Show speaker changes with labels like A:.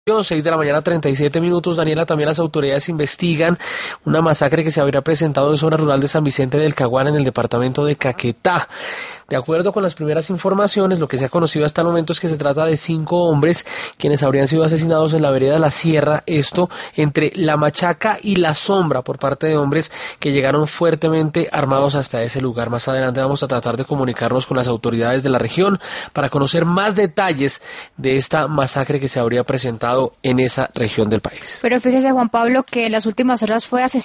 A: 6 de la mañana, 37 minutos. Daniela, también las autoridades investigan una masacre que se habría presentado en zona rural de San Vicente del Caguán, en el departamento de Caquetá. De acuerdo con las primeras informaciones, lo que se ha conocido hasta el momento es que se trata de 5 hombres quienes habrían sido asesinados en la vereda La Sierra, esto entre La Machaca y La Sombra, por parte de hombres que llegaron fuertemente armados hasta ese lugar. Más adelante vamos a tratar de comunicarnos con las autoridades de la región para conocer más detalles de esta masacre que se habría presentado en esa región del país.
B: Pero fíjese, Juan Pablo, que en las últimas horas fue asesinado